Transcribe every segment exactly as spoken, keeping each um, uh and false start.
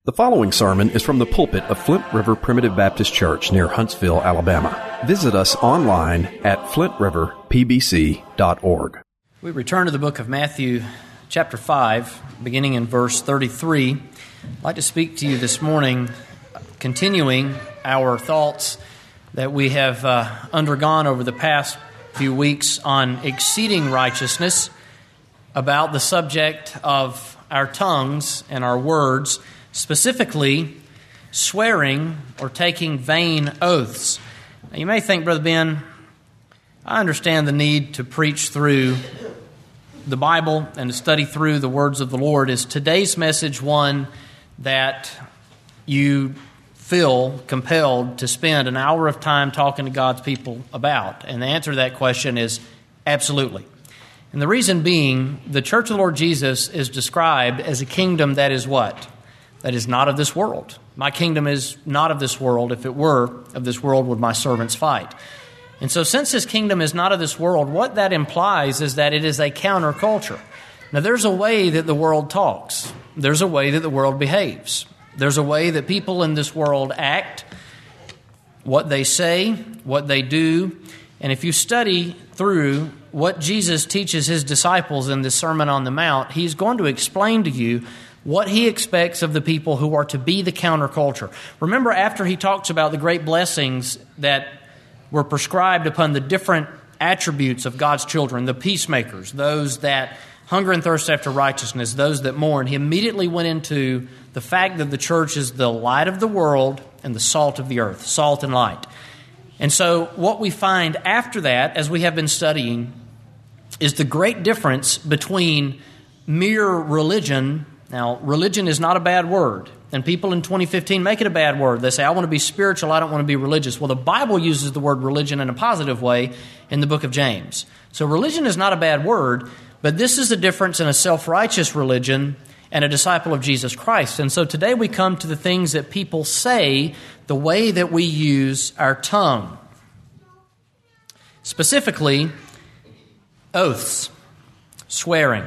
The following sermon is from the pulpit of Flint River Primitive Baptist Church near Huntsville, Alabama. Visit us online at flint river p b c dot org. We return to the book of Matthew, chapter five, beginning in verse thirty-three. I'd like to speak to you this morning, continuing our thoughts that we have uh, undergone over the past few weeks on exceeding righteousness, about the subject of our tongues and our words, specifically swearing or taking vain oaths. Now, you may think, Brother Ben, I understand the need to preach through the Bible and to study through the words of the Lord. Is today's message one that you feel compelled to spend an hour of time talking to God's people about? And the answer to that question is absolutely. And the reason being, the Church of the Lord Jesus is described as a kingdom that is what? That is not of this world. My kingdom is not of this world. If it were of this world, would my servants fight? And so since His kingdom is not of this world, what that implies is that it is a counterculture. Now, there's a way that the world talks. There's a way that the world behaves. There's a way that people in this world act, what they say, what they do. And if you study through what Jesus teaches His disciples in the Sermon on the Mount, He's going to explain to you what He expects of the people who are to be the counterculture. Remember, after He talks about the great blessings that were prescribed upon the different attributes of God's children, the peacemakers, those that hunger and thirst after righteousness, those that mourn, He immediately went into the fact that the church is the light of the world and the salt of the earth, salt and light. And so what we find after that, as we have been studying, is the great difference between mere religion. Now, religion is not a bad word, and people in twenty fifteen make it a bad word. They say, I want to be spiritual, I don't want to be religious. Well, the Bible uses the word religion in a positive way in the book of James. So religion is not a bad word, but this is the difference in a self-righteous religion and a disciple of Jesus Christ. And so today we come to the things that people say, the way that we use our tongue. Specifically, oaths, swearing.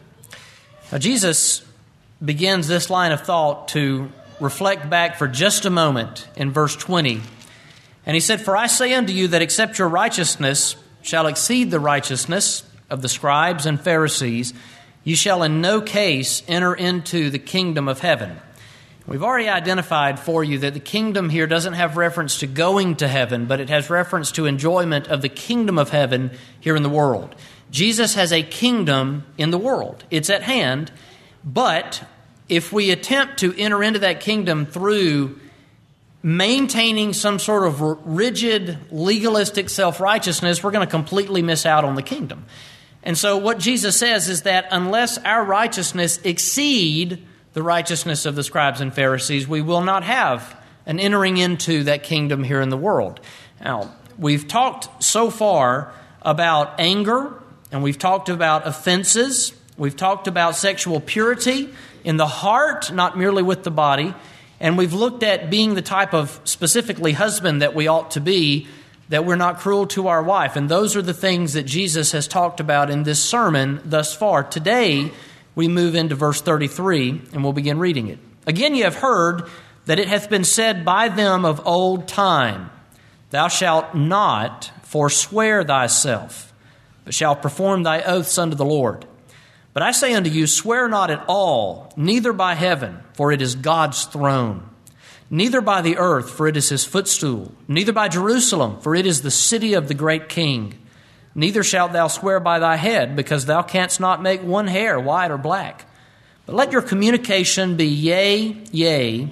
Now, Jesus begins this line of thought to reflect back for just a moment in verse twenty. And He said, For I say unto you that except your righteousness shall exceed the righteousness of the scribes and Pharisees, you shall in no case enter into the kingdom of heaven. We've already identified for you that the kingdom here doesn't have reference to going to heaven, but it has reference to enjoyment of the kingdom of heaven here in the world. Jesus has a kingdom in the world. It's at hand. But if we attempt to enter into that kingdom through maintaining some sort of rigid, legalistic self-righteousness, we're going to completely miss out on the kingdom. And so what Jesus says is that unless our righteousness exceed the righteousness of the scribes and Pharisees, we will not have an entering into that kingdom here in the world. Now, we've talked so far about anger, and we've talked about offenses. We've talked about sexual purity in the heart, not merely with the body. And we've looked at being the type of specifically husband that we ought to be, that we're not cruel to our wife. And those are the things that Jesus has talked about in this sermon thus far. Today, we move into verse thirty-three, and we'll begin reading it. Again, ye have heard that it hath been said by them of old time, Thou shalt not forswear thyself, but shalt perform thy oaths unto the Lord. But I say unto you, swear not at all, neither by heaven, for it is God's throne, neither by the earth, for it is His footstool, neither by Jerusalem, for it is the city of the great King. Neither shalt thou swear by thy head, because thou canst not make one hair white or black. But let your communication be yea, yea,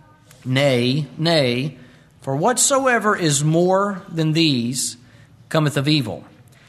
nay, nay, for whatsoever is more than these cometh of evil.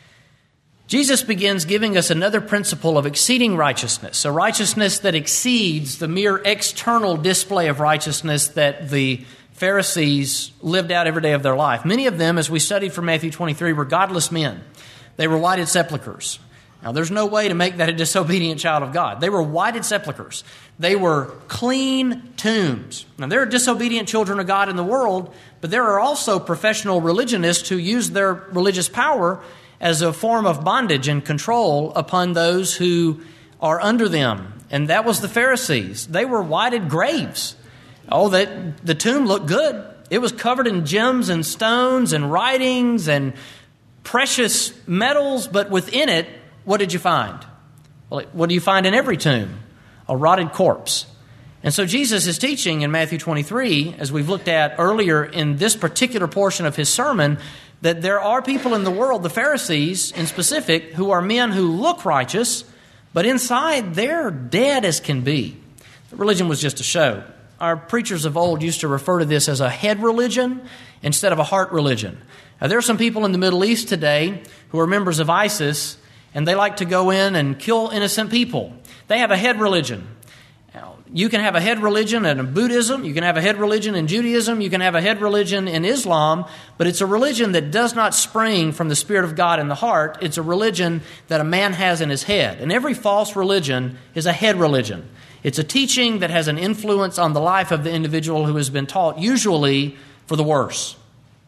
Jesus begins giving us another principle of exceeding righteousness, a righteousness that exceeds the mere external display of righteousness that the Pharisees lived out every day of their life. Many of them, as we studied from Matthew twenty-three, were godless men. They were whited sepulchres. Now, there's no way to make that a disobedient child of God. They were whited sepulchres. They were clean tombs. Now, there are disobedient children of God in the world, but there are also professional religionists who use their religious power as a form of bondage and control upon those who are under them. And that was the Pharisees. They were whited graves. Oh, that the tomb looked good. It was covered in gems and stones and writings and precious metals, but within it, what did you find? Well, what do you find in every tomb? A rotted corpse. And so Jesus is teaching in Matthew twenty-three, as we've looked at earlier in this particular portion of his sermon, that there are people in the world, the Pharisees in specific, who are men who look righteous, but inside they're dead as can be. Religion was just a show. Our preachers of old used to refer to this as a head religion instead of a heart religion. Now, there are some people in the Middle East today who are members of ISIS, and they like to go in and kill innocent people. They have a head religion. Now, you can have a head religion in Buddhism, you can have a head religion in Judaism, you can have a head religion in Islam, but it's a religion that does not spring from the Spirit of God in the heart. It's a religion that a man has in his head. And every false religion is a head religion. It's a teaching that has an influence on the life of the individual who has been taught, usually for the worse.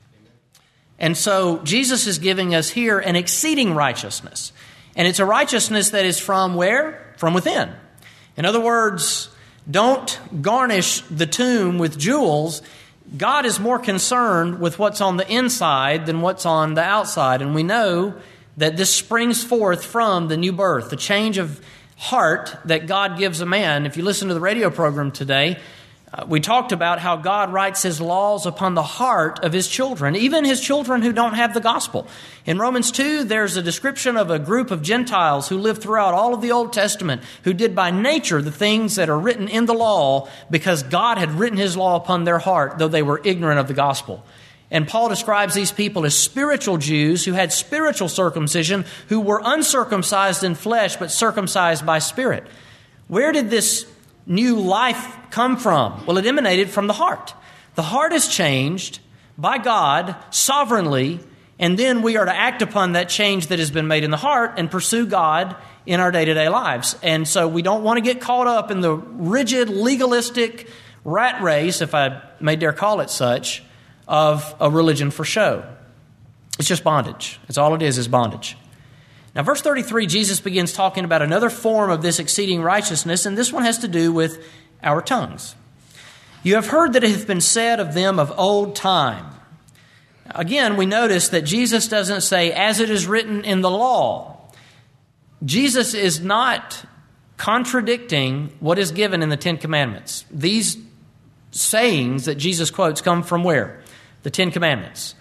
And so Jesus is giving us here an exceeding righteousness. And it's a righteousness that is from where? From within. In other words, don't garnish the tomb with jewels. God is more concerned with what's on the inside than what's on the outside. And we know that this springs forth from the new birth, the change of heart that God gives a man. If you listen to the radio program today, uh, we talked about how God writes his laws upon the heart of his children, even his children who don't have the gospel. In Romans two, there's a description of a group of Gentiles who lived throughout all of the Old Testament, who did by nature the things that are written in the law because God had written his law upon their heart, though they were ignorant of the gospel. And Paul describes these people as spiritual Jews who had spiritual circumcision, who were uncircumcised in flesh but circumcised by spirit. Where did this new life come from? Well, it emanated from the heart. The heart is changed by God sovereignly, and then we are to act upon that change that has been made in the heart and pursue God in our day-to-day lives. And so we don't want to get caught up in the rigid, legalistic rat race, if I may dare call it such, of a religion for show. It's just bondage. It's all it is, is bondage. Now, verse thirty-three, Jesus begins talking about another form of this exceeding righteousness, and this one has to do with our tongues. You have heard that it hath been said of them of old time. Again, we notice that Jesus doesn't say, as it is written in the law. Jesus is not contradicting what is given in the Ten Commandments. These sayings that Jesus quotes come from where? The Ten Commandments.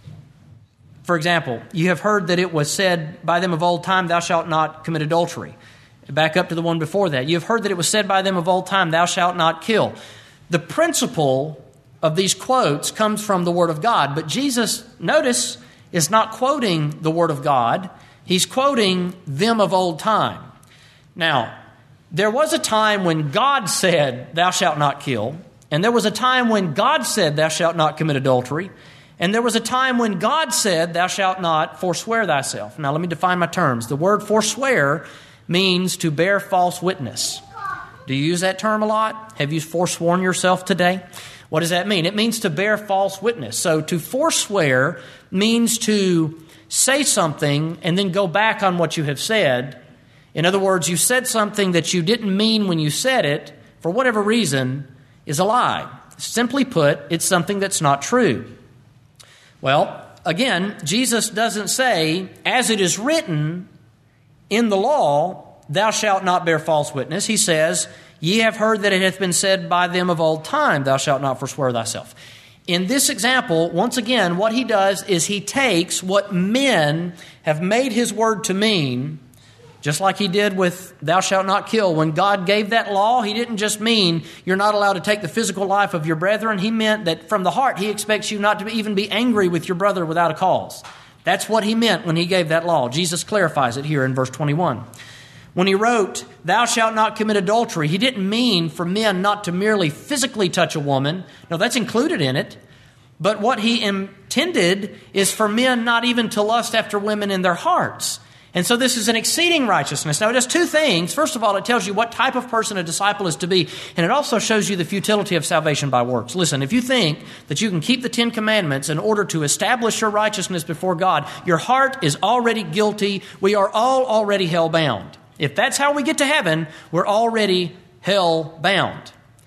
For example, you have heard that it was said by them of old time, thou shalt not commit adultery. Back up to the one before that. You have heard that it was said by them of old time, thou shalt not kill. The principle of these quotes comes from the Word of God. But Jesus, notice, is not quoting the Word of God. He's quoting them of old time. Now, there was a time when God said, thou shalt not kill. And there was a time when God said, thou shalt not commit adultery. And there was a time when God said, thou shalt not forswear thyself. Now, let me define my terms. The word forswear means to bear false witness. Do you use that term a lot? Have you forsworn yourself today? What does that mean? It means to bear false witness. So to forswear means to say something and then go back on what you have said. In other words, you said something that you didn't mean when you said it, for whatever reason, is a lie. Simply put, it's something that's not true. Well, again, Jesus doesn't say, as it is written in the law, thou shalt not bear false witness. He says, ye have heard that it hath been said by them of old time, thou shalt not forswear thyself. In this example, once again, what he does is he takes what men have made his word to mean, just like he did with thou shalt not kill. When God gave that law, he didn't just mean you're not allowed to take the physical life of your brethren. He meant that from the heart, he expects you not to even be angry with your brother without a cause. That's what he meant when he gave that law. Jesus clarifies it here in verse twenty-one. When he wrote, thou shalt not commit adultery, he didn't mean for men not to merely physically touch a woman. No, that's included in it. But what he intended is for men not even to lust after women in their hearts. And so this is an exceeding righteousness. Now, it does two things. First of all, it tells you what type of person a disciple is to be, and it also shows you the futility of salvation by works. Listen, if you think that you can keep the Ten Commandments in order to establish your righteousness before God, your heart is already guilty. We are all already hell-bound. If that's how we get to heaven, we're already hell-bound.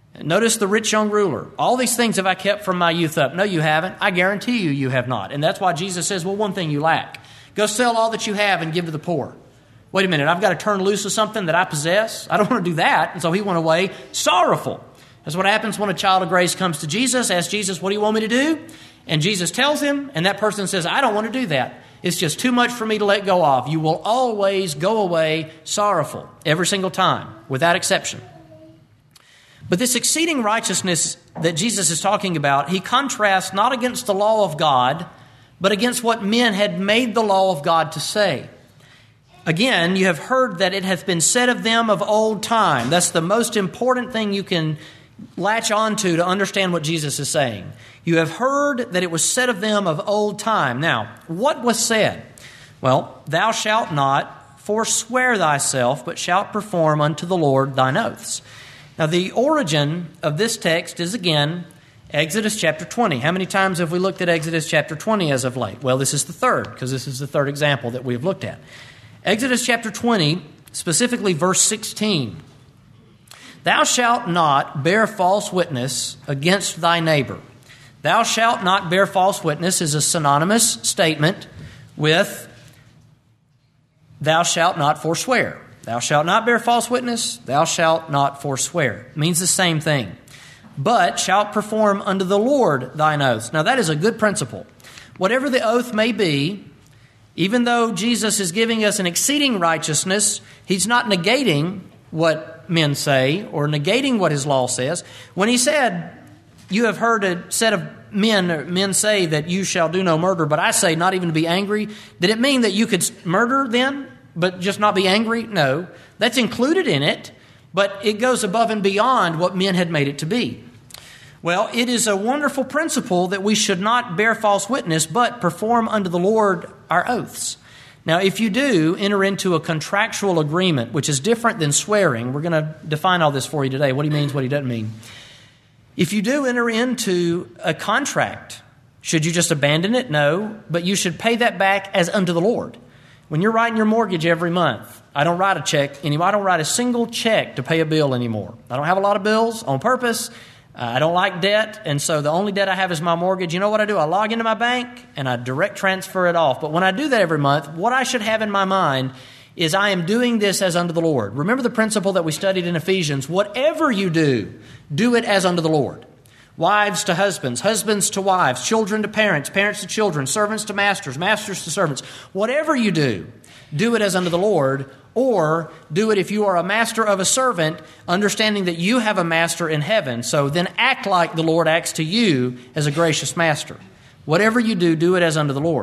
Notice the rich young ruler. All these things have I kept from my youth up. No, you haven't. I guarantee you, you have not. And that's why Jesus says, well, one thing you lack. Go sell all that you have and give to the poor. Wait a minute, I've got to turn loose of something that I possess? I don't want to do that. And so he went away sorrowful. That's what happens when a child of grace comes to Jesus, asks Jesus, what do you want me to do? And Jesus tells him, and that person says, I don't want to do that. It's just too much for me to let go of. You will always go away sorrowful, every single time, without exception. But this exceeding righteousness that Jesus is talking about, he contrasts not against the law of God, but against what men had made the law of God to say. Again, you have heard that it hath been said of them of old time. That's the most important thing you can latch onto to understand what Jesus is saying. You have heard that it was said of them of old time. Now, what was said? Well, thou shalt not forswear thyself, but shalt perform unto the Lord thine oaths. Now, the origin of this text is, again, Exodus chapter twenty. How many times have we looked at Exodus chapter twenty as of late? Well, this is the third, because this is the third example that we have looked at. Exodus chapter twenty, specifically verse sixteen. Thou shalt not bear false witness against thy neighbor. Thou shalt not bear false witness is a synonymous statement with thou shalt not forswear. Thou shalt not bear false witness, thou shalt not forswear. It means the same thing. But shalt perform unto the Lord thine oaths. Now that is a good principle. Whatever the oath may be, even though Jesus is giving us an exceeding righteousness, he's not negating what men say or negating what his law says. When he said, you have heard it said of men, or men say that you shall do no murder, but I say not even to be angry. Did it mean that you could murder then, but just not be angry? No. That's included in it, but it goes above and beyond what men had made it to be. Well, it is a wonderful principle that we should not bear false witness, but perform unto the Lord our oaths. Now, if you do enter into a contractual agreement, which is different than swearing, we're going to define all this for you today, what he means, what he doesn't mean. If you do enter into a contract, should you just abandon it? No, but you should pay that back as unto the Lord. When you're writing your mortgage every month, I don't write a check anymore. I don't write a single check to pay a bill anymore. I don't have a lot of bills on purpose. Uh, I don't like debt, and so the only debt I have is my mortgage. You know what I do? I log into my bank, and I direct transfer it off. But when I do that every month, what I should have in my mind is I am doing this as unto the Lord. Remember the principle that we studied in Ephesians. Whatever you do, do it as unto the Lord. Wives to husbands, husbands to wives, children to parents, parents to children, servants to masters, masters to servants. Whatever you do, do it as unto the Lord, or do it if you are a master of a servant, understanding that you have a master in heaven. So then act like the Lord acts to you as a gracious master. Whatever you do, do it as unto the Lord.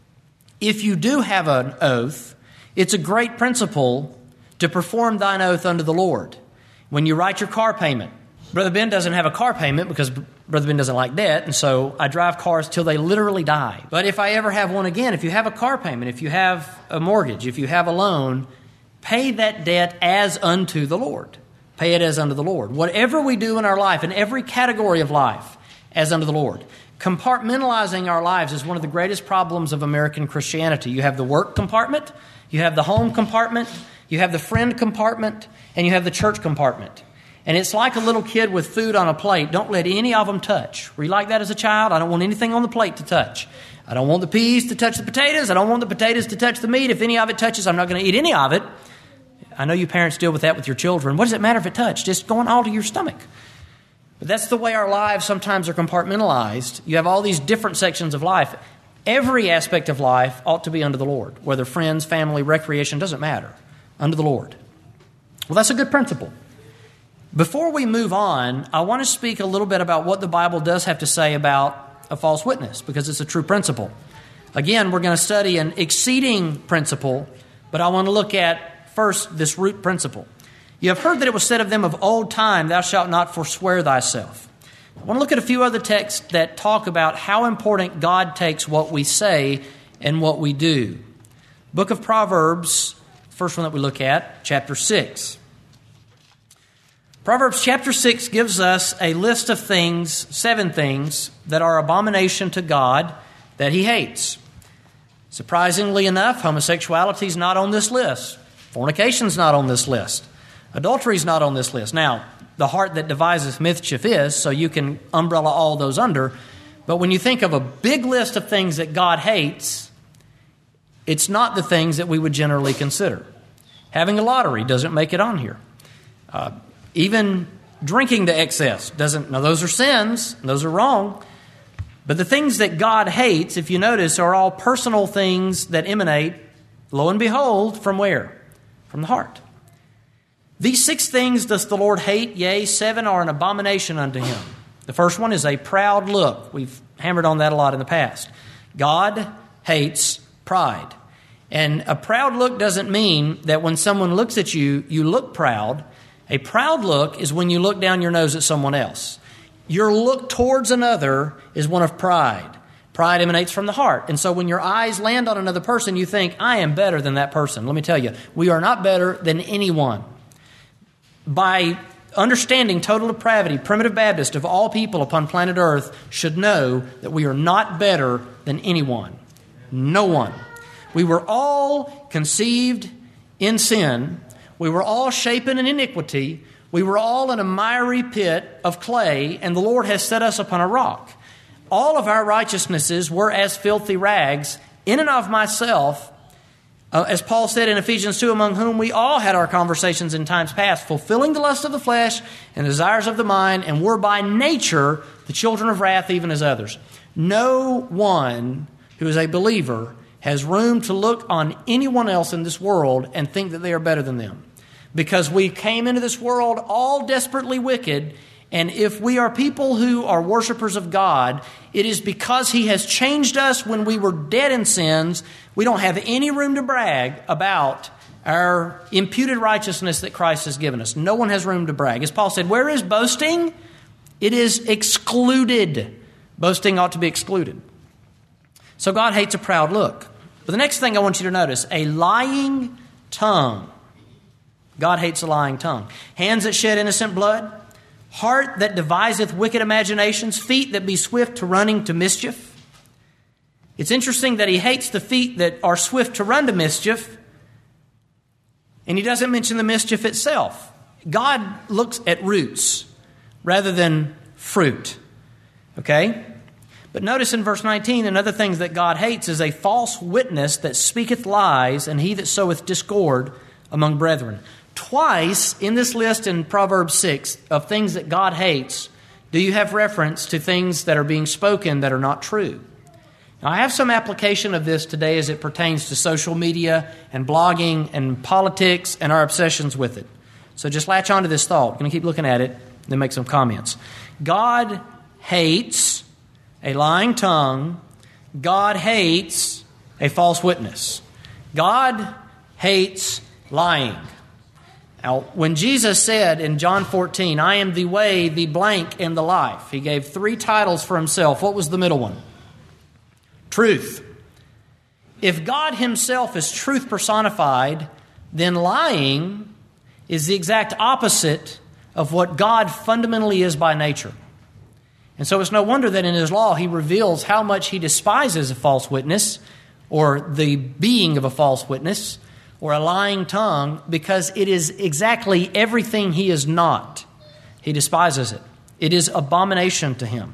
If you do have an oath, it's a great principle to perform thine oath unto the Lord. When you write your car payment, Brother Ben doesn't have a car payment because Brother Ben doesn't like debt, and so I drive cars till they literally die. But if I ever have one again, if you have a car payment, if you have a mortgage, if you have a loan, pay that debt as unto the Lord. Pay it as unto the Lord. Whatever we do in our life, in every category of life, as unto the Lord. Compartmentalizing our lives is one of the greatest problems of American Christianity. You have the work compartment, you have the home compartment, you have the friend compartment, and you have the church compartment. And it's like a little kid with food on a plate. Don't let any of them touch. Were you like that as a child? I don't want anything on the plate to touch. I don't want the peas to touch the potatoes. I don't want the potatoes to touch the meat. If any of it touches, I'm not going to eat any of it. I know you parents deal with that with your children. What does it matter if it touched? Just going all to your stomach. But that's the way our lives sometimes are compartmentalized. You have all these different sections of life. Every aspect of life ought to be unto the Lord. Whether friends, family, recreation, doesn't matter. Unto the Lord. Well, that's a good principle. Before we move on, I want to speak a little bit about what the Bible does have to say about a false witness, because it's a true principle. Again, we're going to study an exceeding principle, but I want to look at first this root principle. You have heard that it was said of them of old time, thou shalt not forswear thyself. I want to look at a few other texts that talk about how important God takes what we say and what we do. Book of Proverbs, first one that we look at, chapter six. Proverbs chapter six gives us a list of things, seven things, that are abomination to God that he hates. Surprisingly enough, homosexuality is not on this list. Fornication is not on this list. Adultery is not on this list. Now, the heart that deviseth mischief is, so you can umbrella all those under. But when you think of a big list of things that God hates, it's not the things that we would generally consider. Having a lottery doesn't make it on here. Uh, even drinking to excess doesn't. Now, those are sins. Those are wrong. But the things that God hates, if you notice, are all personal things that emanate, lo and behold, from where? From the heart. These six things does the Lord hate, yea, seven are an abomination unto him. The first one is a proud look. We've hammered on that a lot in the past. God hates pride. And a proud look doesn't mean that when someone looks at you, you look proud. A proud look is when you look down your nose at someone else. Your look towards another is one of pride. Pride emanates from the heart. And so when your eyes land on another person, you think, I am better than that person. Let me tell you, we are not better than anyone. By understanding total depravity, Primitive Baptist of all people upon planet Earth should know that we are not better than anyone. No one. We were all conceived in sin. We were all shapen in iniquity. We were all in a miry pit of clay, and the Lord has set us upon a rock. All of our righteousnesses were as filthy rags, in and of myself, uh, as Paul said in Ephesians two, among whom we all had our conversations in times past, fulfilling the lust of the flesh and the desires of the mind, and were by nature the children of wrath, even as others. No one who is a believer has room to look on anyone else in this world and think that they are better than them. Because we came into this world all desperately wicked, and if we are people who are worshipers of God, it is because He has changed us when we were dead in sins. We don't have any room to brag about our imputed righteousness that Christ has given us. No one has room to brag. As Paul said, where is boasting? It is excluded. Boasting ought to be excluded. So God hates a proud look. But the next thing I want you to notice, a lying tongue. God hates a lying tongue. Hands that shed innocent blood, heart that deviseth wicked imaginations, feet that be swift to running to mischief. It's interesting that He hates the feet that are swift to run to mischief, and He doesn't mention the mischief itself. God looks at roots rather than fruit. Okay? But notice in verse nineteen, another thing that God hates is a false witness that speaketh lies, and he that soweth discord among brethren. Twice in this list in Proverbs six of things that God hates, do you have reference to things that are being spoken that are not true? Now, I have some application of this today as it pertains to social media and blogging and politics and our obsessions with it. So just latch on to this thought. I'm going to keep looking at it, then make some comments. God hates a lying tongue. God hates a false witness. God hates lying. Now, when Jesus said in John fourteen, I am the way, the blank, and the life, He gave three titles for Himself. What was the middle one? Truth. If God Himself is truth personified, then lying is the exact opposite of what God fundamentally is by nature. And so it's no wonder that in His law He reveals how much He despises a false witness, or the being of a false witness, or a lying tongue, because it is exactly everything He is not. He despises it. It is abomination to Him.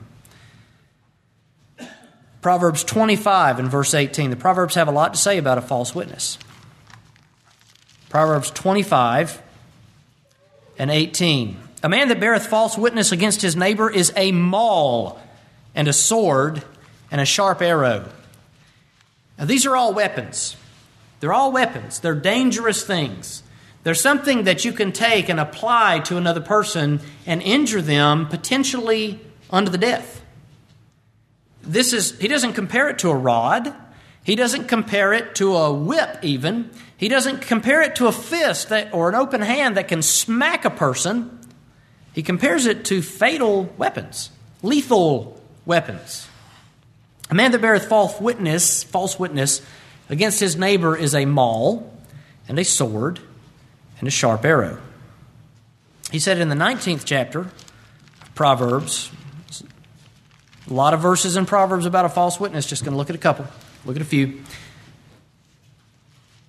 Proverbs twenty-five and verse eighteen. The Proverbs have a lot to say about a false witness. Proverbs twenty-five and eighteen. A man that beareth false witness against his neighbor is a maul, and a sword, and a sharp arrow. Now these are all weapons. They're all weapons. They're dangerous things. They're something that you can take and apply to another person and injure them potentially unto the death. This is, he doesn't compare it to a rod. He doesn't compare it to a whip even. He doesn't compare it to a fist that, or an open hand that can smack a person. He compares it to fatal weapons, lethal weapons. A man that beareth false witness, false witness against his neighbor is a maul, and a sword, and a sharp arrow. He said in the nineteenth chapter of Proverbs, a lot of verses in Proverbs about a false witness, just going to look at a couple, look at a few.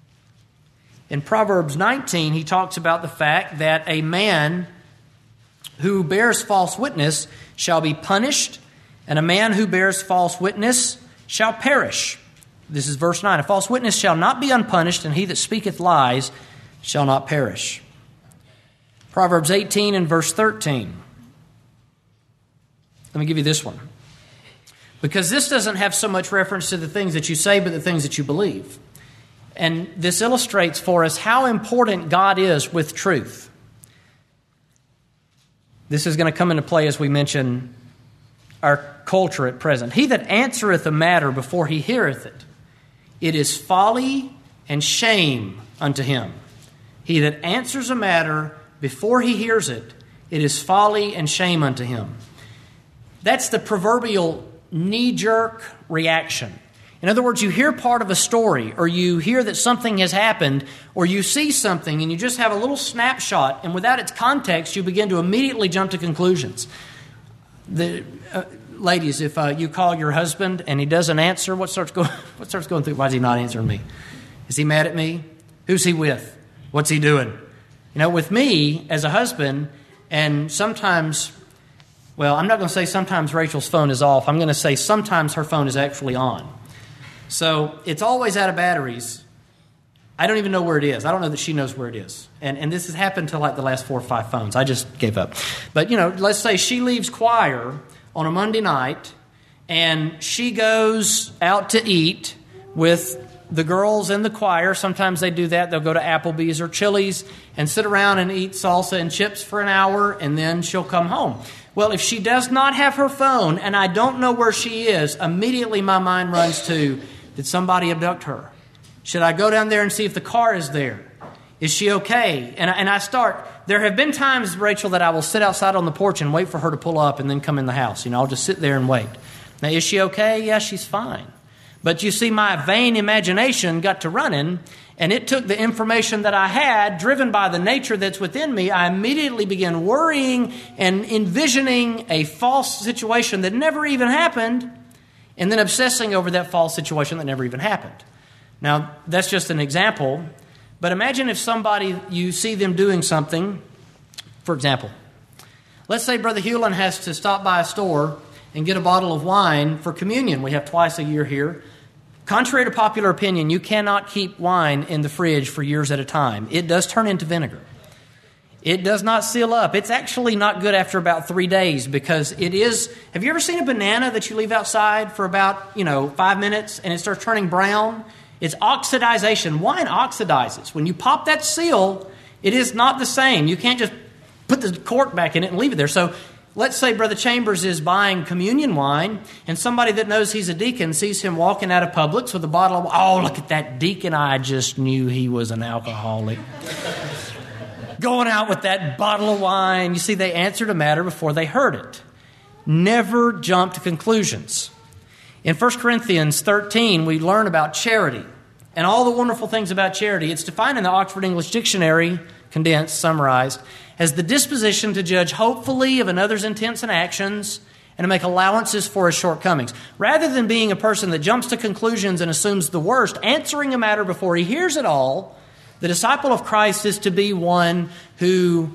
In Proverbs nineteen, he talks about the fact that a man who bears false witness shall be punished, and a man who bears false witness shall perish. This is verse nine. A false witness shall not be unpunished, and he that speaketh lies shall not perish. Proverbs eighteen and verse thirteen. Let me give you this one. Because this doesn't have so much reference to the things that you say, but the things that you believe. And this illustrates for us how important God is with truth. This is going to come into play as we mention our culture at present. He that answereth a matter before he heareth it, it is folly and shame unto him. He that answers a matter before he hears it, it is folly and shame unto him. That's the proverbial knee-jerk reaction. In other words, you hear part of a story, or you hear that something has happened, or you see something and you just have a little snapshot, and without its context, you begin to immediately jump to conclusions. The uh, ladies, if uh, you call your husband and he doesn't answer, what starts going? What starts going through? Why is he not answering me? Is he mad at me? Who's he with? What's he doing? You know, with me as a husband, and sometimes, well, I'm not going to say sometimes Rachel's phone is off. I'm going to say sometimes her phone is actually on. So it's always out of batteries. I don't even know where it is. I don't know that she knows where it is. And and this has happened to like the last four or five phones. I just gave up. But, you know, let's say she leaves choir on a Monday night and she goes out to eat with the girls in the choir. Sometimes they do that. They'll go to Applebee's or Chili's and sit around and eat salsa and chips for an hour, and then she'll come home. Well, if she does not have her phone and I don't know where she is, immediately my mind runs to, did somebody abduct her? Should I go down there and see if the car is there? Is she okay? And I, and I start, there have been times, Rachel, that I will sit outside on the porch and wait for her to pull up and then come in the house. You know, I'll just sit there and wait. Now, is she okay? Yeah, she's fine. But you see, my vain imagination got to running, and it took the information that I had, driven by the nature that's within me. I immediately began worrying and envisioning a false situation that never even happened, and then obsessing over that false situation that never even happened. Now, that's just an example, but imagine if somebody, you see them doing something, for example, let's say Brother Hewlin has to stop by a store and get a bottle of wine for communion. We have twice a year here. Contrary to popular opinion, you cannot keep wine in the fridge for years at a time. It does turn into vinegar. It does not seal up. It's actually not good after about three days because it is... Have you ever seen a banana that you leave outside for about, you know, five minutes and it starts turning brown? It's oxidization. Wine oxidizes. When you pop that seal, it is not the same. You can't just put the cork back in it and leave it there. So let's say Brother Chambers is buying communion wine, and somebody that knows he's a deacon sees him walking out of Publix with a bottle of, oh, look at that deacon. I just knew he was an alcoholic. Going out with that bottle of wine. You see, they answered a matter before they heard it. Never jump to conclusions. In First Corinthians thirteen, we learn about charity and all the wonderful things about charity. It's defined in the Oxford English Dictionary, condensed, summarized, as the disposition to judge hopefully of another's intents and actions and to make allowances for his shortcomings. Rather than being a person that jumps to conclusions and assumes the worst, answering a matter before he hears it all, the disciple of Christ is to be one who,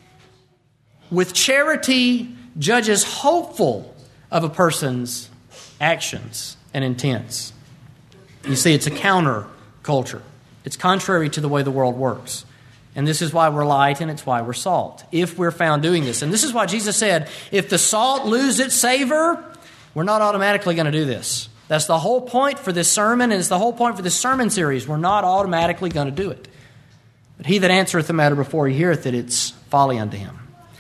with charity, judges hopeful of a person's actions and intents. You see, it's a counter culture. It's contrary to the way the world works. And this is why we're light and it's why we're salt, if we're found doing this. And this is why Jesus said, if the salt lose its savor, we're not automatically going to do this. That's the whole point for this sermon, and it's the whole point for this sermon series. We're not automatically going to do it. But he that answereth the matter before he heareth it, it's folly unto him.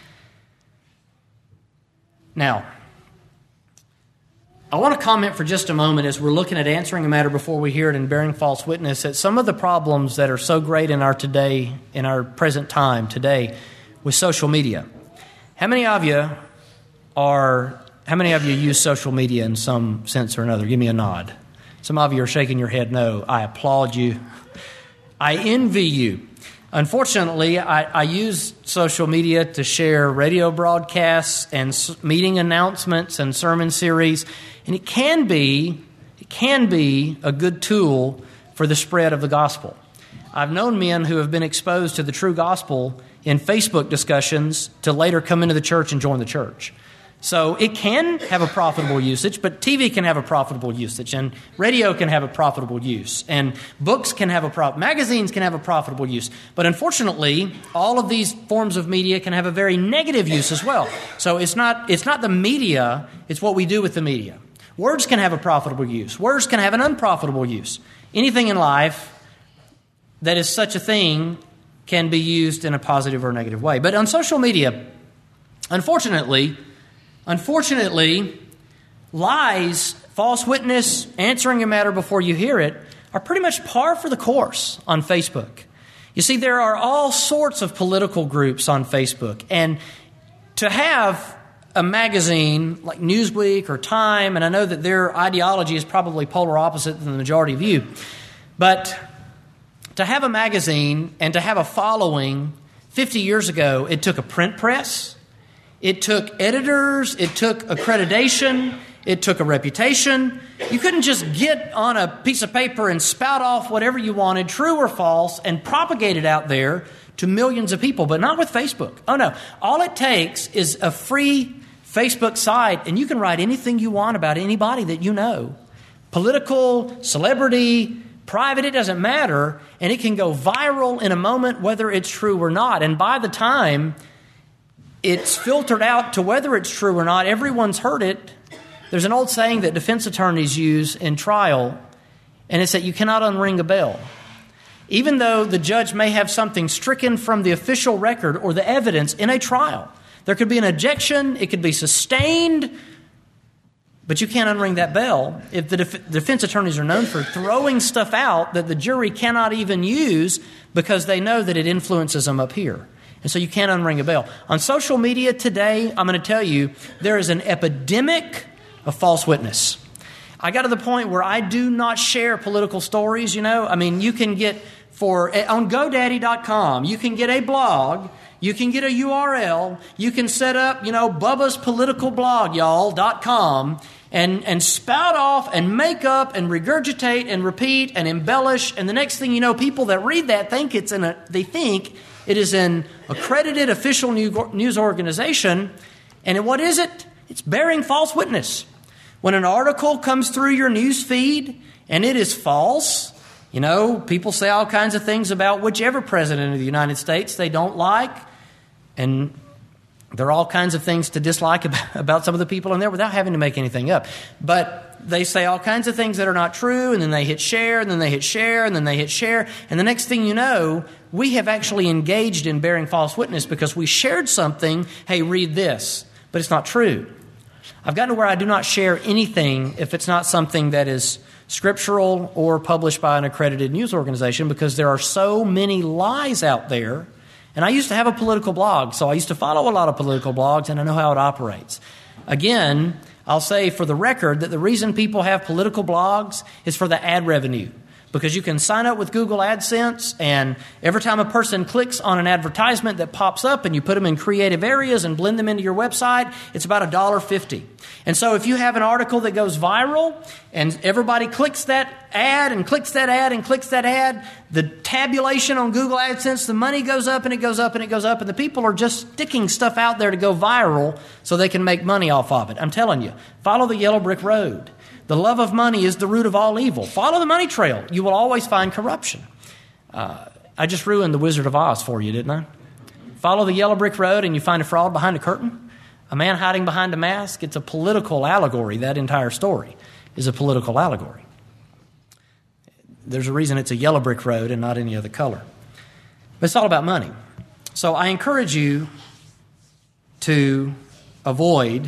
Now, I want to comment for just a moment as we're looking at answering a matter before we hear it and bearing false witness at some of the problems that are so great in our today, in our present time today with social media. How many of you are, how many of you use social media in some sense or another? Give me a nod. Some of you are shaking your head no. I applaud you. I envy you. Unfortunately, I, I use social media to share radio broadcasts and s- meeting announcements and sermon series, and it can be it can be a good tool for the spread of the gospel. I've known men who have been exposed to the true gospel in Facebook discussions to later come into the church and join the church. So it can have a profitable usage, but T V can have a profitable usage, and radio can have a profitable use, and books can have a profit, magazines can have a profitable use. But unfortunately, all of these forms of media can have a very negative use as well. So it's not it's not the media, it's what we do with the media. Words can have a profitable use. Words can have an unprofitable use. Anything in life that is such a thing can be used in a positive or negative way. But on social media, unfortunately, Unfortunately, lies, false witness, answering a matter before you hear it, are pretty much par for the course on Facebook. You see, there are all sorts of political groups on Facebook, and to have a magazine like Newsweek or Time, and I know that their ideology is probably polar opposite than the majority view, but to have a magazine and to have a following, fifty years ago, it took a print press. It took editors, it took accreditation, it took a reputation. You couldn't just get on a piece of paper and spout off whatever you wanted, true or false, and propagate it out there to millions of people, but not with Facebook. Oh no, all it takes is a free Facebook site, and you can write anything you want about anybody that you know. Political, celebrity, private, it doesn't matter, and it can go viral in a moment whether it's true or not. And by the time it's filtered out to whether it's true or not, everyone's heard it. There's an old saying that defense attorneys use in trial, and it's that you cannot unring a bell. Even though the judge may have something stricken from the official record or the evidence in a trial, there could be an objection, it could be sustained, but you can't unring that bell if the def- defense attorneys are known for throwing stuff out that the jury cannot even use because they know that it influences them up here. And so you can't unring a bell. On social media today, I'm going to tell you, there is an epidemic of false witness. I got to the point where I do not share political stories, you know. I mean, you can get, for on GoDaddy dot com, you can get a blog, you can get a U R L, you can set up, you know, Bubba's Political Blog, y'all, dot com, and, and spout off and make up and regurgitate and repeat and embellish. And the next thing you know, people that read that think it's in a, they think it is an accredited official news organization. And what is it? It's bearing false witness. When an article comes through your news feed and it is false, you know, people say all kinds of things about whichever president of the United States they don't like. And there are all kinds of things to dislike about, about some of the people in there without having to make anything up. But they say all kinds of things that are not true, and then they hit share, and then they hit share, and then they hit share. And the next thing you know, we have actually engaged in bearing false witness because we shared something, hey, read this, but it's not true. I've gotten to where I do not share anything if it's not something that is scriptural or published by an accredited news organization because there are so many lies out there. And I used to have a political blog, so I used to follow a lot of political blogs, and I know how it operates. Again, I'll say for the record that the reason people have political blogs is for the ad revenue. Because you can sign up with Google AdSense, and every time a person clicks on an advertisement that pops up and you put them in creative areas and blend them into your website, it's about one dollar fifty. And so if you have an article that goes viral and everybody clicks that ad and clicks that ad and clicks that ad, the tabulation on Google AdSense, the money goes up and it goes up and it goes up, and the people are just sticking stuff out there to go viral so they can make money off of it. I'm telling you, follow the yellow brick road. The love of money is the root of all evil. Follow the money trail. You will always find corruption. Uh, I just ruined the Wizard of Oz for you, didn't I? Follow the yellow brick road and you find a fraud behind a curtain. A man hiding behind a mask. It's a political allegory. That entire story is a political allegory. There's a reason it's a yellow brick road and not any other color. But it's all about money. So I encourage you to avoid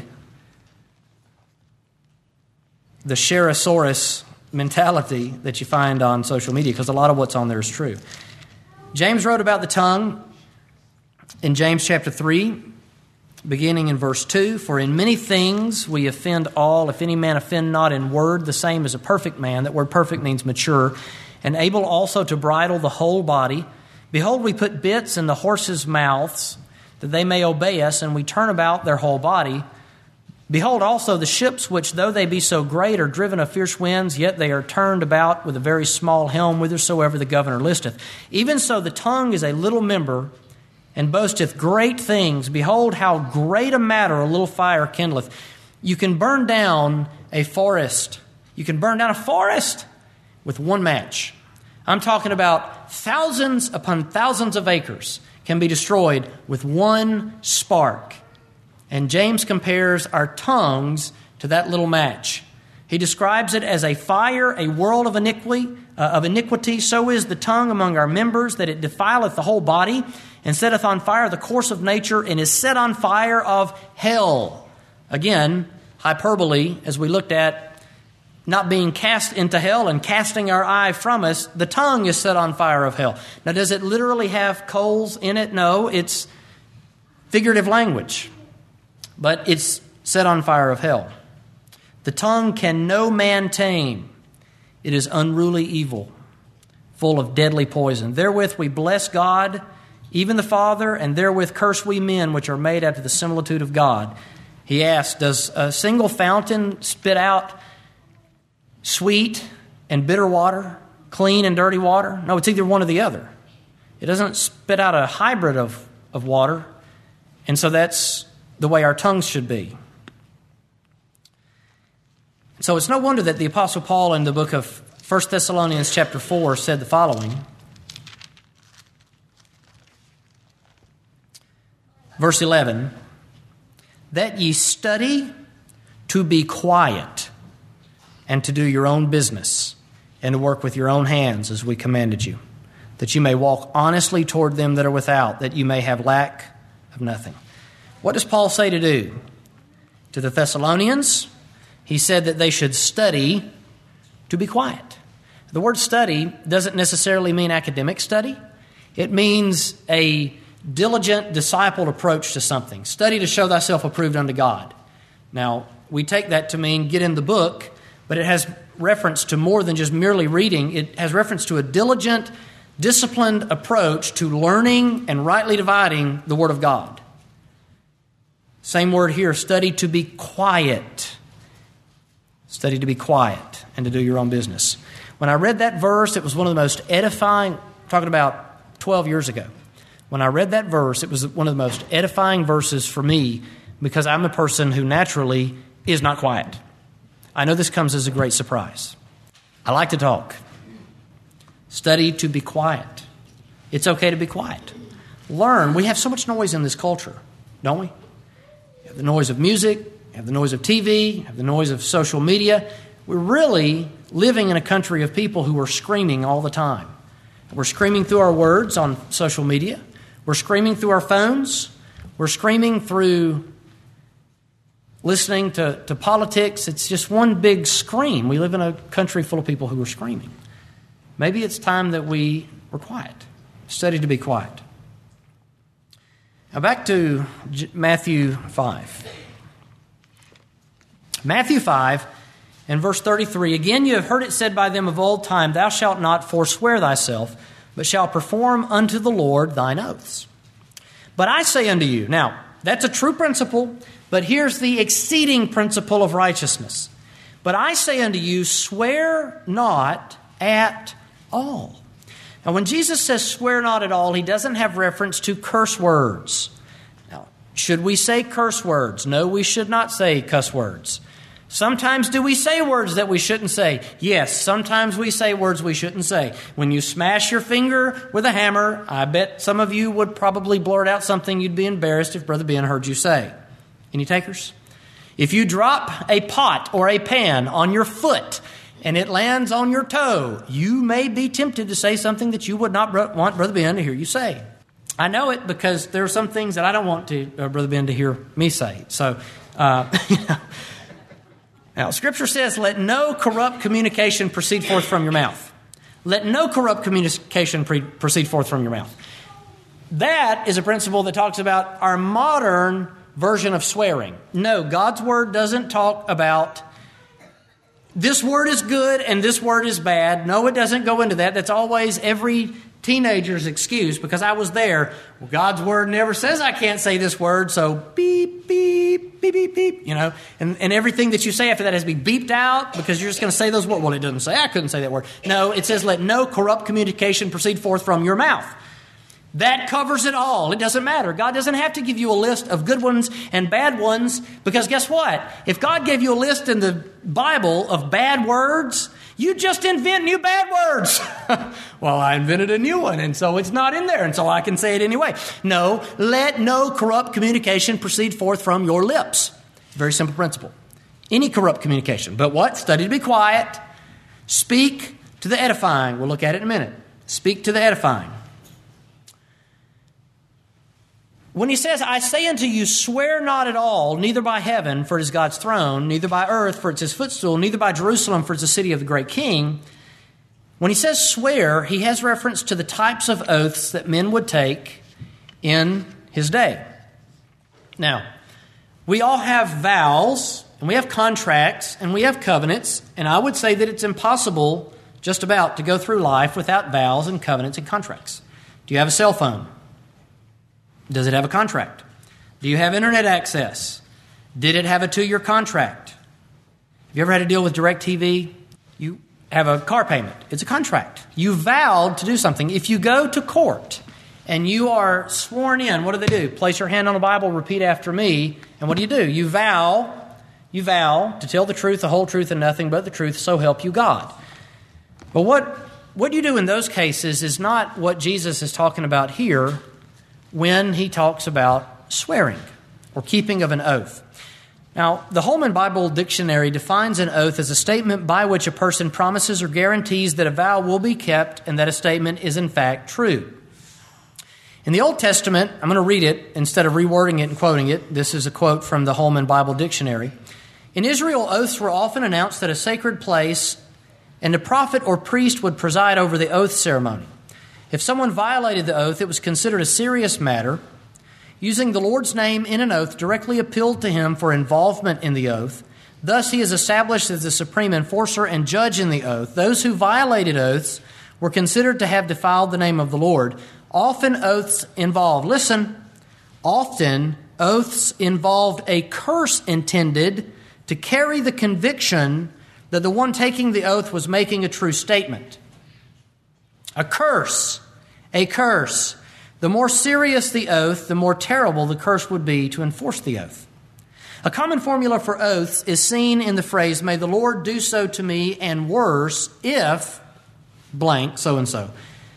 the Shareosaurus mentality that you find on social media, because a lot of what's on there is true. James wrote about the tongue in James chapter three, beginning in verse two. For in many things we offend all. If any man offend not in word, the same is a perfect man. That word perfect means mature. And able also to bridle the whole body. Behold, we put bits in the horses' mouths, that they may obey us, and we turn about their whole body. Behold also the ships, which though they be so great, are driven of fierce winds, yet they are turned about with a very small helm, whithersoever the governor listeth. Even so the tongue is a little member, and boasteth great things. Behold, how great a matter a little fire kindleth. You can burn down a forest. You can burn down a forest with one match. I'm talking about thousands upon thousands of acres can be destroyed with one spark. And James compares our tongues to that little match. He describes it as a fire, a world of iniquity, uh, of iniquity. So is the tongue among our members, that it defileth the whole body, and setteth on fire the course of nature, and is set on fire of hell. Again, hyperbole, as we looked at, not being cast into hell and casting our eye from us, the tongue is set on fire of hell. Now, does it literally have coals in it? No, it's figurative language, but it's set on fire of hell. The tongue can no man tame. It is unruly evil, full of deadly poison. Therewith we bless God, even the Father, and therewith curse we men, which are made after the similitude of God. He asked, does a single fountain spit out sweet and bitter water, clean and dirty water? No, it's either one or the other. It doesn't spit out a hybrid of, of water. And so that's the way our tongues should be. So it's no wonder that the Apostle Paul in the book of First Thessalonians chapter four said the following. Verse eleven, that ye study to be quiet and to do your own business and to work with your own hands as we commanded you, that you may walk honestly toward them that are without, that you may have lack of nothing. What does Paul say to do? To the Thessalonians, he said that they should study to be quiet. The word study doesn't necessarily mean academic study. It means a diligent, discipled approach to something. Study to show thyself approved unto God. Now, we take that to mean get in the book, but it has reference to more than just merely reading. It has reference to a diligent, disciplined approach to learning and rightly dividing the Word of God. Same word here, study to be quiet. Study to be quiet and to do your own business. When I read that verse, it was one of the most edifying, talking about twelve years ago. When I read that verse, it was one of the most edifying verses for me because I'm a person who naturally is not quiet. I know this comes as a great surprise. I like to talk. Study to be quiet. It's okay to be quiet. Learn. We have so much noise in this culture, don't we? We have the noise of music, we have the noise of T V, we have the noise of social media. We're really living in a country of people who are screaming all the time. We're screaming through our words on social media. We're screaming through our phones. We're screaming through listening to, to politics. It's just one big scream. We live in a country full of people who are screaming. Maybe it's time that we were quiet. Study to be quiet. Now back to Matthew five. Matthew five and verse thirty-three. Again, you have heard it said by them of old time, thou shalt not forswear thyself, but shalt perform unto the Lord thine oaths. But I say unto you, now that's a true principle, but here's the exceeding principle of righteousness. But I say unto you, swear not at all. Now, when Jesus says swear not at all, he doesn't have reference to curse words. Now, should we say curse words? No, we should not say cuss words. Sometimes do we say words that we shouldn't say? Yes, sometimes we say words we shouldn't say. When you smash your finger with a hammer, I bet some of you would probably blurt out something you'd be embarrassed if Brother Ben heard you say. Any takers? If you drop a pot or a pan on your foot and it lands on your toe, you may be tempted to say something that you would not want Brother Ben to hear you say. I know it because there are some things that I don't want to uh, Brother Ben to hear me say. So, uh, you know. Now, Scripture says, let no corrupt communication proceed forth from your mouth. Let no corrupt communication pre- proceed forth from your mouth. That is a principle that talks about our modern version of swearing. No, God's Word doesn't talk about this word is good and this word is bad. No, it doesn't go into that. That's always every teenager's excuse because I was there. Well, God's Word never says I can't say this word, so beep, beep, beep, beep, beep, you know. And, and everything that you say after that has to be beeped out because you're just going to say those words. Well, it doesn't say I couldn't say that word. No, it says let no corrupt communication proceed forth from your mouth. That covers it all. It doesn't matter. God doesn't have to give you a list of good ones and bad ones, because guess what? If God gave you a list in the Bible of bad words, you just invent new bad words. Well, I invented a new one, and so it's not in there, and so I can say it anyway. No, let no corrupt communication proceed forth from your lips. It's a very simple principle. Any corrupt communication. But what? Study to be quiet. Speak to the edifying. We'll look at it in a minute. Speak to the edifying. When he says, I say unto you, swear not at all, neither by heaven, for it is God's throne, neither by earth, for it's his footstool, neither by Jerusalem, for it's the city of the great king. When he says swear, he has reference to the types of oaths that men would take in his day. Now, we all have vows, and we have contracts, and we have covenants, and I would say that it's impossible just about to go through life without vows and covenants and contracts. Do you have a cell phone? Does it have a contract? Do you have internet access? Did it have a two-year contract? Have you ever had to deal with DirecTV? You have a car payment. It's a contract. You vowed to do something. If you go to court and you are sworn in, what do they do? Place your hand on the Bible, repeat after me, and what do you do? You vow, you vow to tell the truth, the whole truth, and nothing but the truth, so help you God. But what, what you do in those cases is not what Jesus is talking about here when he talks about swearing or keeping of an oath. Now, the Holman Bible Dictionary defines an oath as a statement by which a person promises or guarantees that a vow will be kept and that a statement is in fact true. In the Old Testament, I'm going to read it instead of rewording it and quoting it. This is a quote from the Holman Bible Dictionary. In Israel, oaths were often announced at a sacred place, and a prophet or priest would preside over the oath ceremony. If someone violated the oath, it was considered a serious matter. Using the Lord's name in an oath directly appealed to him for involvement in the oath. Thus, he is established as the supreme enforcer and judge in the oath. Those who violated oaths were considered to have defiled the name of the Lord. Often oaths involved, listen, often oaths involved a curse intended to carry the conviction that the one taking the oath was making a true statement. A curse, a curse. The more serious the oath, the more terrible the curse would be to enforce the oath. A common formula for oaths is seen in the phrase, may the Lord do so to me, and worse, if blank, so-and-so.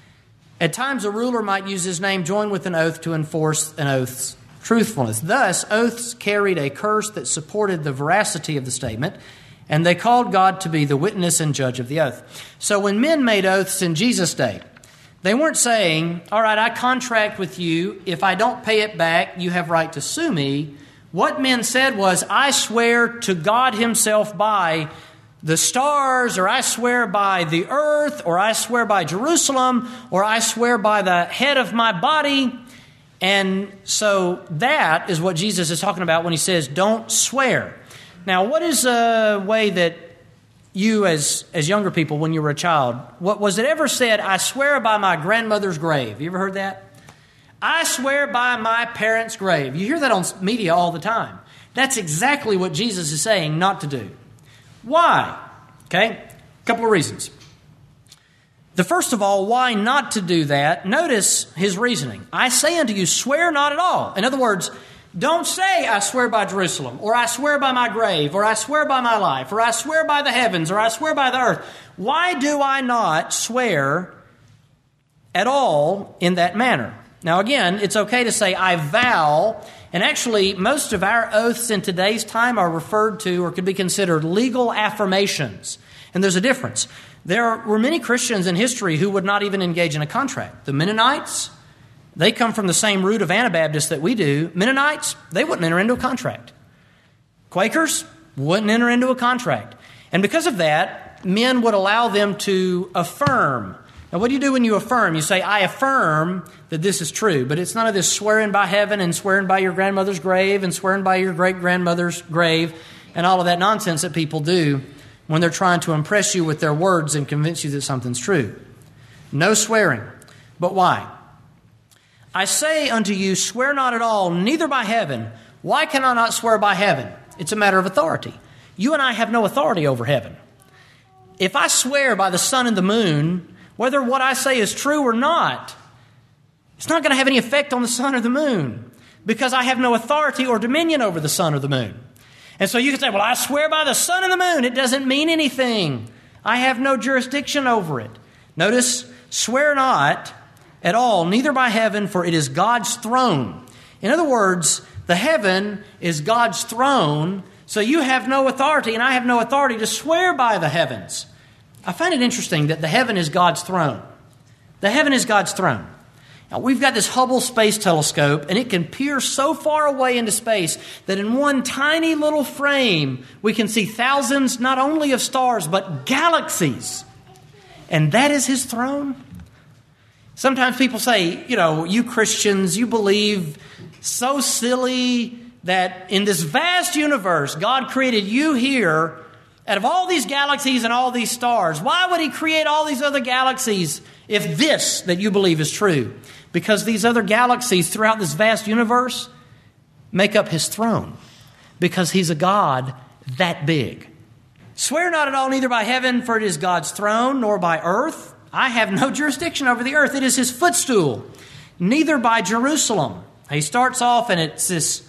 At times, a ruler might use his name joined with an oath to enforce an oath's truthfulness. Thus, oaths carried a curse that supported the veracity of the statement, and they called God to be the witness and judge of the oath. So when men made oaths in Jesus' day, they weren't saying, all right, I contract with you. If I don't pay it back, you have right to sue me. What men said was, I swear to God himself by the stars, or I swear by the earth, or I swear by Jerusalem, or I swear by the head of my body. And so that is what Jesus is talking about when he says, don't swear. Now, what is a way that you as, as younger people, when you were a child, what was it ever said, I swear by my grandmother's grave? You ever heard that? I swear by my parents' grave. You hear that on media all the time. That's exactly what Jesus is saying not to do. Why? Okay, a couple of reasons. The first of all, why not to do that? Notice his reasoning. I say unto you, swear not at all. In other words, don't say, I swear by Jerusalem, or I swear by my grave, or I swear by my life, or I swear by the heavens, or I swear by the earth. Why do I not swear at all in that manner? Now again, it's okay to say, I vow, and actually most of our oaths in today's time are referred to or could be considered legal affirmations. And there's a difference. There were many Christians in history who would not even engage in a contract. The Mennonites, they come from the same root of Anabaptists that we do. Mennonites, they wouldn't enter into a contract. Quakers wouldn't enter into a contract. And because of that, men would allow them to affirm. Now, what do you do when you affirm? You say, I affirm that this is true. But it's none of this swearing by heaven and swearing by your grandmother's grave and swearing by your great-grandmother's grave and all of that nonsense that people do when they're trying to impress you with their words and convince you that something's true. No swearing. But why? I say unto you, swear not at all, neither by heaven. Why can I not swear by heaven? It's a matter of authority. You and I have no authority over heaven. If I swear by the sun and the moon, whether what I say is true or not, It's not going to have any effect on the sun or the moon because I have no authority or dominion over the sun or the moon. And so you can say, well, I swear by the sun and the moon. It doesn't mean anything. I have no jurisdiction over it. Notice, swear not at all, neither by heaven, for it is God's throne. In other words, the heaven is God's throne, so you have no authority, and I have no authority to swear by the heavens. I find it interesting that the heaven is God's throne. The heaven is God's throne. Now, we've got this Hubble Space Telescope, and it can peer so far away into space that in one tiny little frame, we can see thousands not only of stars, but galaxies. And that is His throne? Sometimes people say, you know, you Christians, you believe so silly that in this vast universe, God created you here out of all these galaxies and all these stars. Why would He create all these other galaxies if this that you believe is true? Because these other galaxies throughout this vast universe make up His throne. Because He's a God that big. Swear not at all, neither by heaven, for it is God's throne, nor by earth. I have no jurisdiction over the earth. It is His footstool. Neither by Jerusalem. He starts off and it's this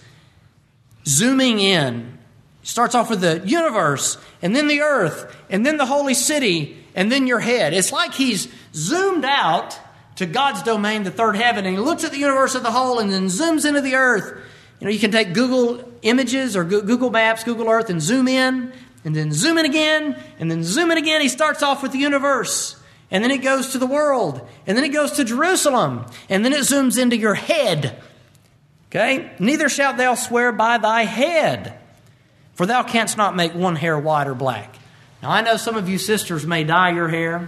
zooming in. He starts off with the universe, and then the earth, and then the holy city, and then your head. It's like He's zoomed out to God's domain, the third heaven, and He looks at the universe as a whole and then zooms into the earth. You know, you can take Google Images or Google Maps, Google Earth, and zoom in, and then zoom in again, and then zoom in again. He starts off with the universe, and then it goes to the world, and then it goes to Jerusalem, and then it zooms into your head. Okay? Neither shalt thou swear by thy head, for thou canst not make one hair white or black. Now, I know some of you sisters may dye your hair,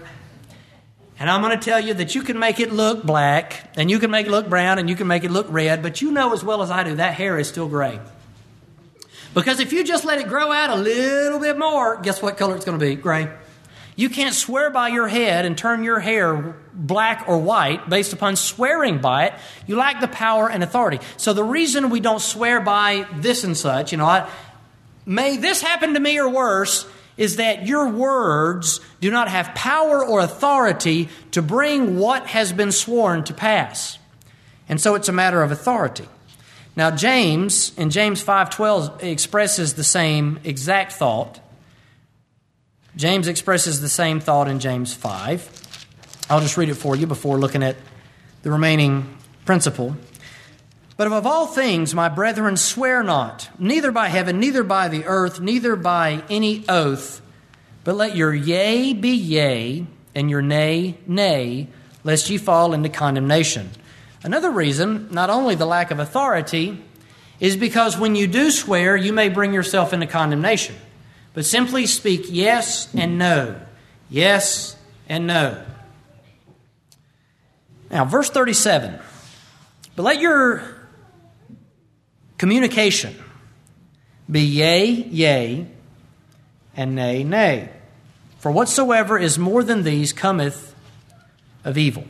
and I'm going to tell you that you can make it look black, and you can make it look brown, and you can make it look red, but you know as well as I do, that hair is still gray. Because if you just let it grow out a little bit more, guess what color it's going to be? Gray. You can't swear by your head and turn your hair black or white based upon swearing by it. You lack the power and authority. So the reason we don't swear by this and such, you know, I, may this happen to me or worse, is that your words do not have power or authority to bring what has been sworn to pass. And so it's a matter of authority. Now, James, in James five twelve, expresses the same exact thought. James expresses the same thought in James five. I'll just read it for you before looking at the remaining principle. But above all things, my brethren, swear not, neither by heaven, neither by the earth, neither by any oath, but let your yea be yea, and your nay, nay, lest ye fall into condemnation. Another reason, not only the lack of authority, is because when you do swear, you may bring yourself into condemnation. But simply speak yes and no. Yes and no. Now, verse thirty-seven. But let your communication be yea, yea, and nay, nay. For whatsoever is more than these cometh of evil.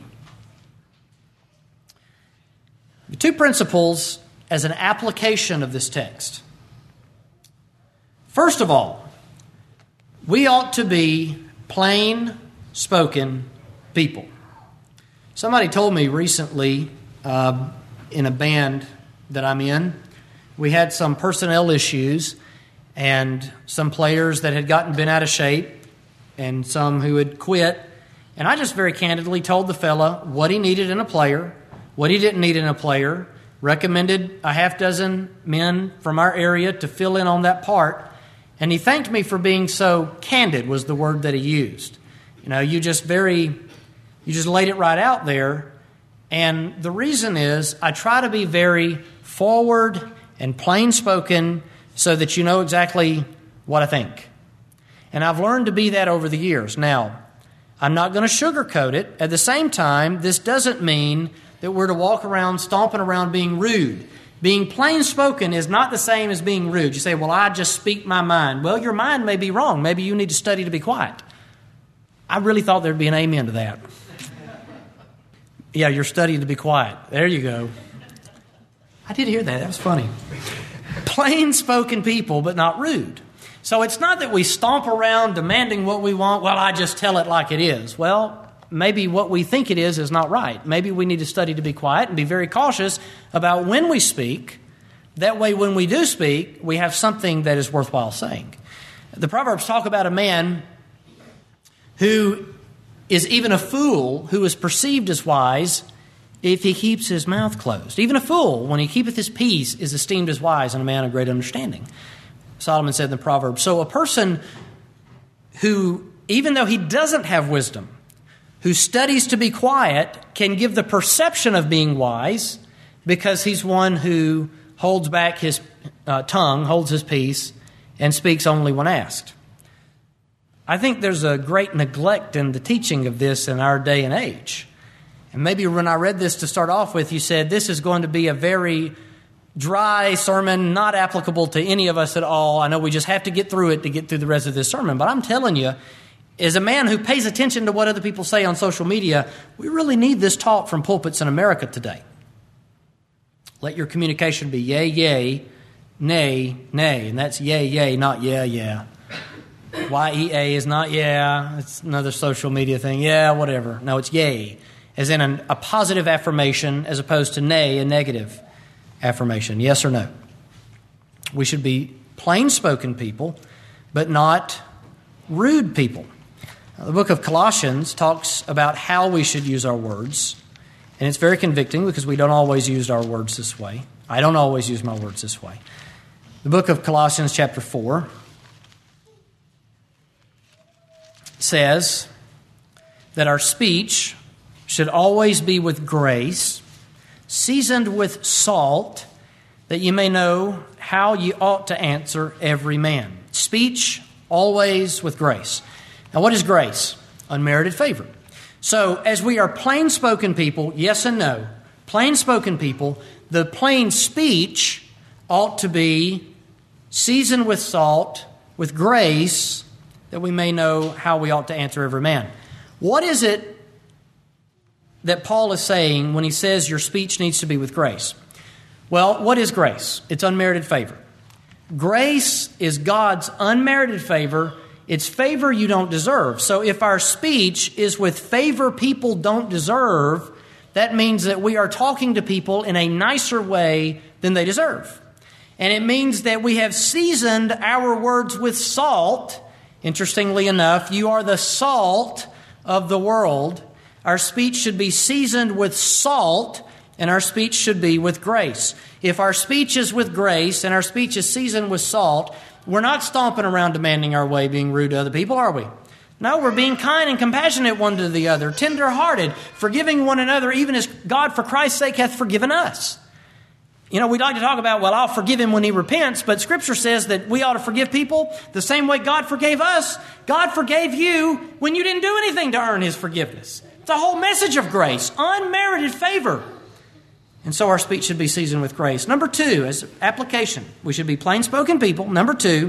The two principles as an application of this text. First of all, we ought to be plain-spoken people. Somebody told me recently uh, in a band that I'm in, we had some personnel issues and some players that had gotten bent out of shape and some who had quit. And I just very candidly told the fella what he needed in a player, what he didn't need in a player, recommended a half dozen men from our area to fill in on that part. And he thanked me for being so candid, was the word that he used. You know, you just very, you just laid it right out there. And the reason is I try to be very forward and plain-spoken so that you know exactly what I think. And I've learned to be that over the years. Now, I'm not going to sugarcoat it. At the same time, this doesn't mean that we're to walk around stomping around being rude. Being plain-spoken is not the same as being rude. You say, well, I just speak my mind. Well, your mind may be wrong. Maybe you need to study to be quiet. I really thought there'd be an amen to that. Yeah, you're studying to be quiet. There you go. I did hear that. That was funny. Plain-spoken people, but not rude. So it's not that we stomp around demanding what we want. Well, I just tell it like it is. Well, maybe what we think it is is not right. Maybe we need to study to be quiet and be very cautious about when we speak. That way, when we do speak, we have something that is worthwhile saying. The Proverbs talk about a man who is even a fool who is perceived as wise if he keeps his mouth closed. Even a fool, when he keepeth his peace, is esteemed as wise and a man of great understanding. Solomon said in the Proverbs. So a person who, even though he doesn't have wisdom, who studies to be quiet, can give the perception of being wise because he's one who holds back his uh, tongue, holds his peace, and speaks only when asked. I think there's a great neglect in the teaching of this in our day and age. And maybe when I read this to start off with, you said this is going to be a very dry sermon, not applicable to any of us at all. I know we just have to get through it to get through the rest of this sermon. But I'm telling you, as a man who pays attention to what other people say on social media, we really need this taught from pulpits in America today. Let your communication be yay, yay, nay, nay. And that's yay, yay, not yeah, yeah. Y E A is not yeah. It's another social media thing. Yeah, whatever. No, it's yay, as in an, a positive affirmation as opposed to nay, a negative affirmation. Yes or no? We should be plain-spoken people, but not rude people. Now, the book of Colossians talks about how we should use our words, and it's very convicting because we don't always use our words this way. I don't always use my words this way. The book of Colossians chapter four says that our speech should always be with grace, seasoned with salt, that you may know how ye ought to answer every man. Speech always with grace. Now, what is grace? Unmerited favor. So, as we are plain-spoken people, yes and no, plain-spoken people, the plain speech ought to be seasoned with salt, with grace, that we may know how we ought to answer every man. What is it that Paul is saying when he says your speech needs to be with grace? Well, what is grace? It's unmerited favor. Grace is God's unmerited favor. It's favor you don't deserve. So if our speech is with favor people don't deserve, that means that we are talking to people in a nicer way than they deserve. And it means that we have seasoned our words with salt. Interestingly enough, you are the salt of the world. Our speech should be seasoned with salt, and our speech should be with grace. If our speech is with grace and our speech is seasoned with salt, we're not stomping around demanding our way, being rude to other people, are we? No, we're being kind and compassionate one to the other, tender-hearted, forgiving one another, even as God, for Christ's sake, hath forgiven us. You know, we'd like to talk about, well, I'll forgive him when he repents, but Scripture says that we ought to forgive people the same way God forgave us. God forgave you when you didn't do anything to earn his forgiveness. It's a whole message of grace, unmerited favor. And so our speech should be seasoned with grace. Number two, as application, we should be plain-spoken people. Number two,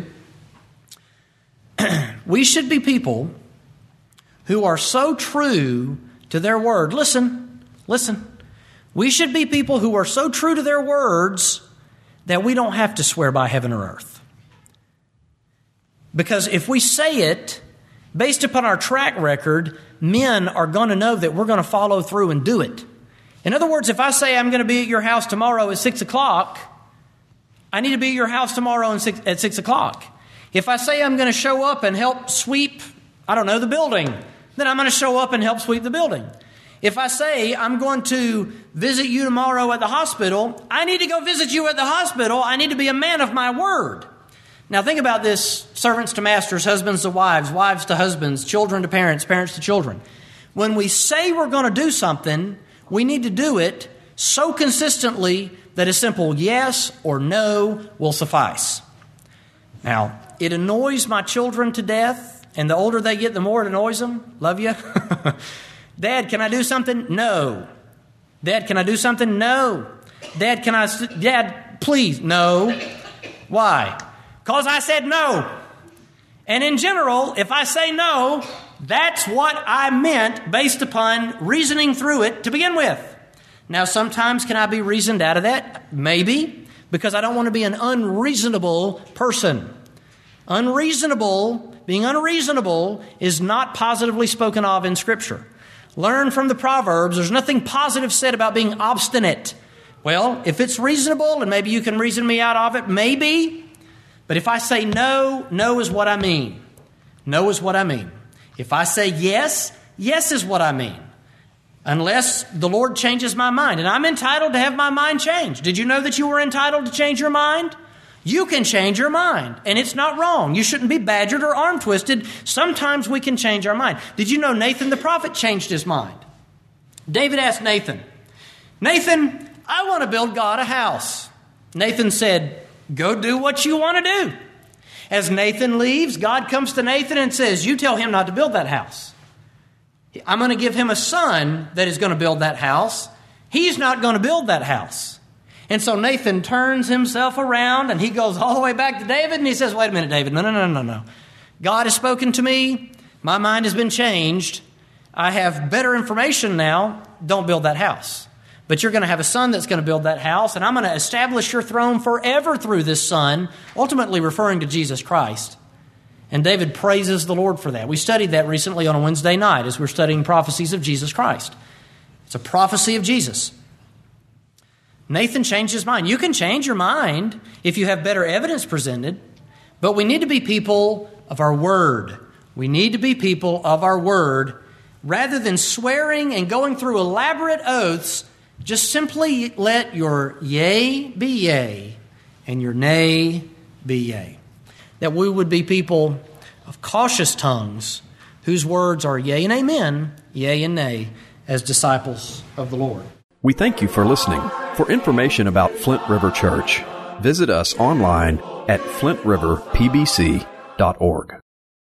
we should be people who are so true to their word. Listen, listen. We should be people who are so true to their words that we don't have to swear by heaven or earth. Because if we say it based upon our track record, men are going to know that we're going to follow through and do it. In other words, if I say I'm going to be at your house tomorrow at six o'clock, I need to be at your house tomorrow at six o'clock. If I say I'm going to show up and help sweep, I don't know, the building, then I'm going to show up and help sweep the building. If I say I'm going to visit you tomorrow at the hospital, I need to go visit you at the hospital. I need to be a man of my word. Now think about this, servants to masters, husbands to wives, wives to husbands, children to parents, parents to children. When we say we're going to do something, we need to do it so consistently that a simple yes or no will suffice. Now, it annoys my children to death, and the older they get, the more it annoys them. Love you. Dad, can I do something? No. Dad, can I do something? No. Dad, can I... St- Dad, please. No. Why? Because I said no. And in general, if I say no, that's what I meant based upon reasoning through it to begin with. Now, sometimes can I be reasoned out of that? Maybe. Because I don't want to be an unreasonable person. Unreasonable, being unreasonable is not positively spoken of in Scripture. Learn from the Proverbs. There's nothing positive said about being obstinate. Well, if it's reasonable, and maybe you can reason me out of it, maybe. But if I say no, no is what I mean. No is what I mean. If I say yes, yes is what I mean. Unless the Lord changes my mind. And I'm entitled to have my mind changed. Did you know that you were entitled to change your mind? You can change your mind. And it's not wrong. You shouldn't be badgered or arm twisted. Sometimes we can change our mind. Did you know Nathan the prophet changed his mind? David asked Nathan, Nathan, I want to build God a house. Nathan said, go do what you want to do. As Nathan leaves, God comes to Nathan and says, you tell him not to build that house. I'm going to give him a son that is going to build that house. He's not going to build that house. And so Nathan turns himself around and he goes all the way back to David and he says, wait a minute, David, no, no, no, no, no. God has spoken to me. My mind has been changed. I have better information now. Don't build that house. But you're going to have a son that's going to build that house, and I'm going to establish your throne forever through this son, ultimately referring to Jesus Christ. And David praises the Lord for that. We studied that recently on a Wednesday night as we're studying prophecies of Jesus Christ. It's a prophecy of Jesus. Nathan changed his mind. You can change your mind if you have better evidence presented, but we need to be people of our word. We need to be people of our word. Rather than swearing and going through elaborate oaths, just simply let your yea be yea and your nay be yea. That we would be people of cautious tongues whose words are yea and amen, yea and nay, as disciples of the Lord. We thank you for listening. For information about Flint River Church, visit us online at flint river p b c dot org.